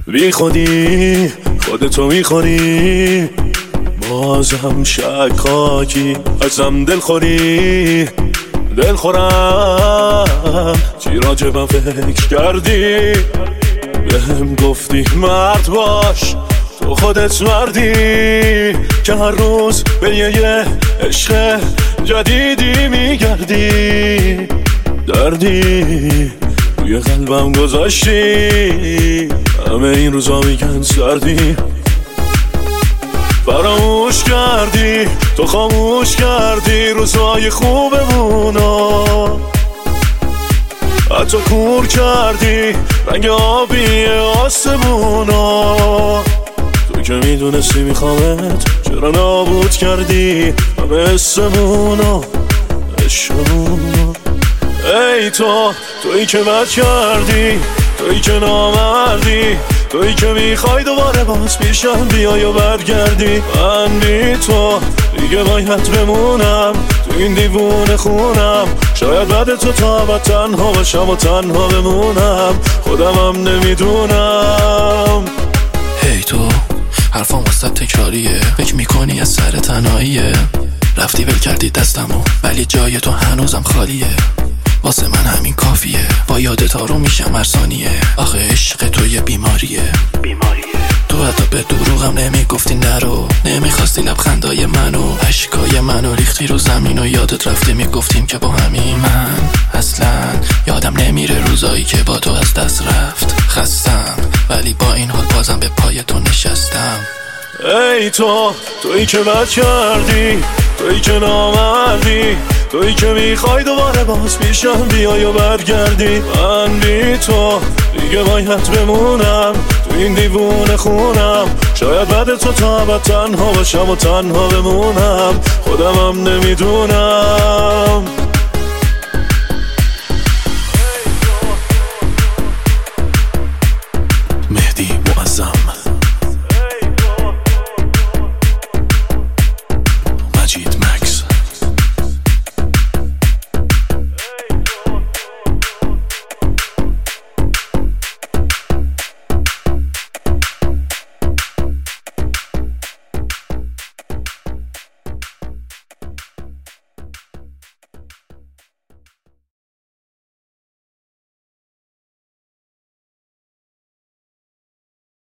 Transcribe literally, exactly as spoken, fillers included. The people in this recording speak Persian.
بی خودی خودتو میخوری، بازم شکاکی ازم دلخوری. دلخورم چی راجبم فکر کردی، بهم گفتی مرد باش تو خودت مردی، که هر روز به یه عشق جدیدی میگردی. دردی توی قلبم گذاشتی، همه این روزا میگن سردی. فراموش کردی تو، خاموش کردی روزای خوبمونو، حتی کور کردی رنگ آبی آسمونو. تو که میدونستی میخوامت، چرا نابود کردی همه اسمونو عشقمونو. ای تو، تویی که بد کردی، تویی که نامردی، تویی که میخوای دوباره باز پیشم بیای و برگردی. من بی تو دیگه باید بمونم تو این دیوونه خونم، شاید بعد تو تا ابد تنها باشم و تنها بمونم، خودمم نمیدونم. هی تو، حرفام واسه تکراریه، فکر میکنی از سر تنهاییه. رفتی ول کردی دستمو، ولی جای تو هنوزم خالیه. واسه من همین کافیه، با یادت آروم میشم هر ثانیه. آخه عشق تو یه بیماریه بیماریه تو حتی به دروغم نمیگفتی نرو، نمیخواستی لبخندای منو، اشکای منو ریختی رو زمین و یادت رفته میگفتیم که با همین. من اصلا یادم نمیره روزایی که با تو از دست رفت. خستم ولی با این حال بازم به پای تو نشستم. ای تو، تویی که بد کردی، تویی که نامردی، تویی که میخوای دوباره باز پیشم بیای و برگردی. من بی تو دیگه باید بمونم تو این دیوونه خونم، شاید بعد تو تا ابد تنها باشم و تنها بمونم، خودمم نمیدونم.